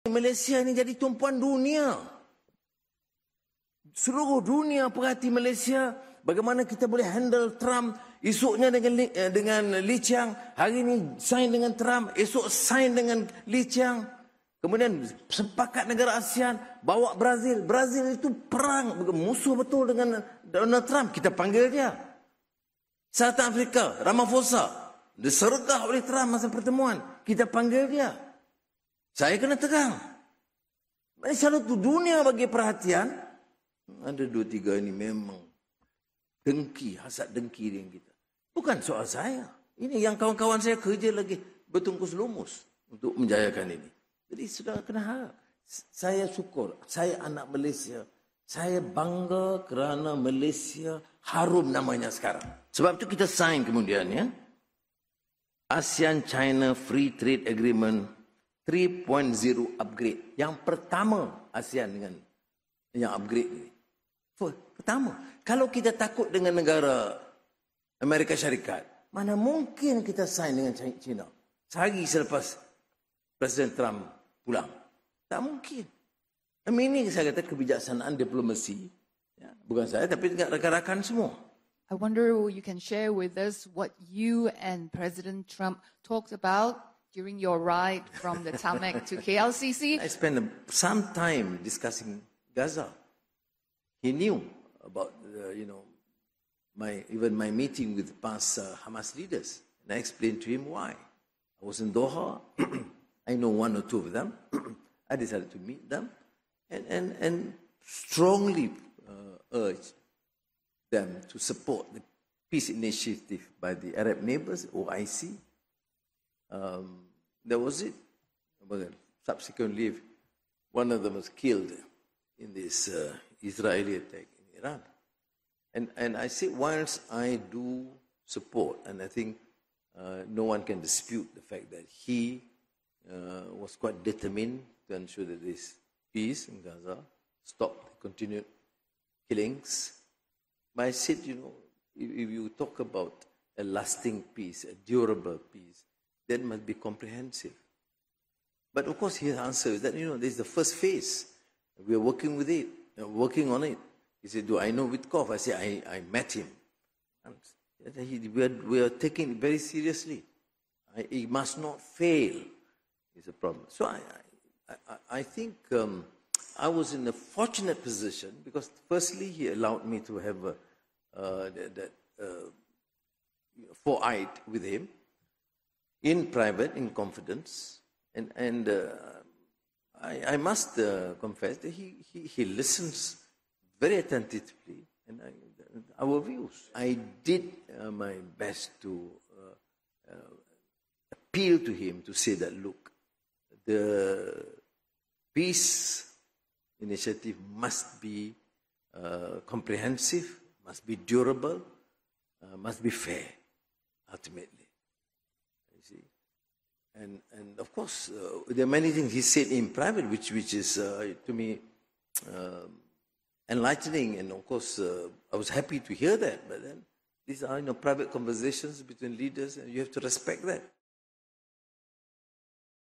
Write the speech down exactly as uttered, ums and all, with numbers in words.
Malaysia ni jadi tumpuan dunia. Seluruh dunia perhati Malaysia. Bagaimana kita boleh handle Trump. Esoknya dengan dengan Lee Chiang. Hari ini sign dengan Trump. Esok sign dengan Lee Chiang. Kemudian sepakat negara ASEAN. Bawa Brazil. Brazil itu perang. Musuh betul dengan Donald Trump. Kita panggil dia. South Africa. Ramaphosa. Disergah oleh Trump masa pertemuan. Kita panggil dia. Saya kena tegang. Malaysia itu dunia bagi perhatian. Ada dua tiga ini memang dengki, hasad dengki dengan kita. Bukan soal saya. Ini yang kawan-kawan saya kerja lagi bertungkus lumus untuk menjayakan ini. Jadi sudah kena harap. Saya syukur. Saya anak Malaysia. Saya bangga kerana Malaysia harum namanya sekarang. Sebab itu kita sign kemudian ya. ASEAN-China Free Trade Agreement tiga titik nol upgrade. Yang pertama ASEAN dengan yang upgrade ini. Pertama. Kalau kita takut dengan negara Amerika Syarikat, mana mungkin kita sign dengan China? Sehari selepas Presiden Trump pulang. Tak mungkin. Ini saya kata kebijaksanaan diplomasi. Ya, bukan saya tapi rakan-rakan semua. I wonder if you can share with us what you and President Trump talked about during your ride from the tarmac to K L C C. I spent some time discussing Gaza. He knew about, uh, you know, my even my meeting with past uh, Hamas leaders. And I explained to him why. I was in Doha. I know one or two of them. I decided to meet them and, and, and strongly uh, urged them to support the peace initiative by the Arab neighbors, O I C. Um, that was it. But subsequently, one of them was killed in this uh, Israeli attack in Iran. And, and I say, whilst I do support, and I think uh, no one can dispute the fact that he uh, was quite determined to ensure that this peace in Gaza stop the continued killings. But I said, you know, if, if you talk about a lasting peace, a durable peace, that must be comprehensive. But of course, his answer is that, you know, this is the first phase. We are working with it, working on it. He said, do I know Witkoff? I said, I, I met him. And he, we, are, we are taking it very seriously. I, he must not fail, is a problem. So I, I, I think um, I was in a fortunate position because firstly, he allowed me to have a, uh, that, that uh, four-eyed with him in private, in confidence. And, and uh, I, I must uh, confess that he, he, he listens very attentively and I, our views. I did uh, my best to uh, uh, appeal to him to say that, look, the peace initiative must be uh, comprehensive, must be durable, uh, must be fair, ultimately. You see? And, and of course, uh, there are many things he said in private, which, which is, uh, to me, uh, enlightening. And of course, uh, I was happy to hear that. But then, these are, you know, private conversations between leaders, and you have to respect that.